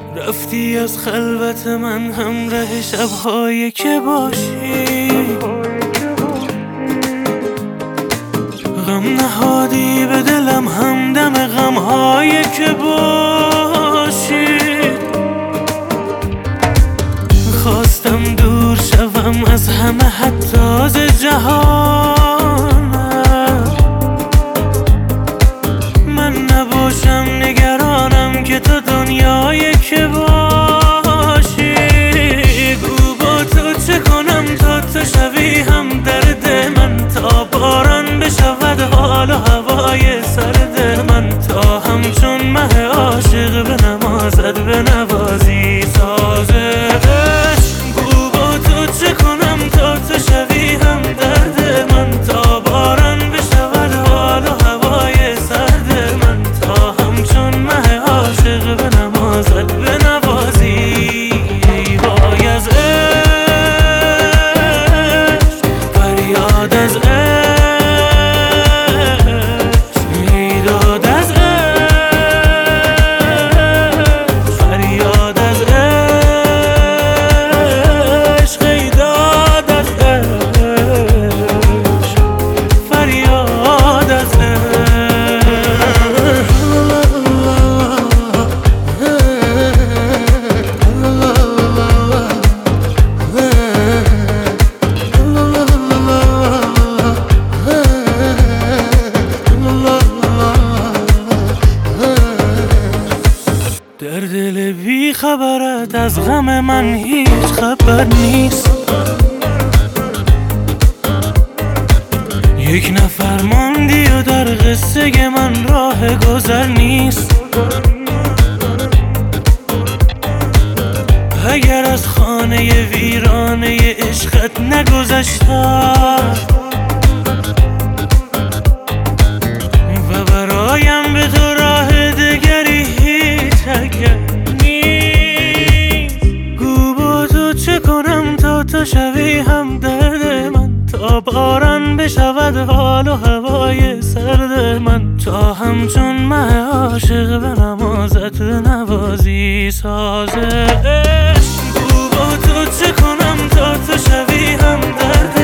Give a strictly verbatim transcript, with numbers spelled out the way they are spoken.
رفتی از خلوت من همراه شب‌هایی که باشی، غم نهادی به دلم همدم غم‌هایی که باشی. خواستم دور شوم از همه حتی از جهانم، من نباشم نگرانم که تو دنیایی که باشی. گو با تو چه کنم تا تو شوی هم درد من، تا باران بشود حال و هوای سرد من، تا همچون مه عاشق به نمازت به نوازی سازش. گو با تو چه کنم تا تو شوی هم درد من، تا باران بشود حال و هوای سرد من، تا همچون مه عاشق به نمازت به نوازی. ای وای از عشق، فریاد از عشق، میداد از عشق، فریاد از عشق، ایداد از عشق، فریاد از در دل بی خبرت از غم من هیچ خبر نیست. یک نفر ماندی و در قصه من راه گذر نیست. اگر از خانه ویرانه عشقت نگذشتم و برایم به تو راه دگری هیچ اگر نیست. گو با تو چه کنم تا تو شوی هم درد من، تا باران بشود حال و هوای سرد من، تا همچون مه عاشق به نمازت به نوازی سازش. گو با تو چه کنم تا تو شوی هم درد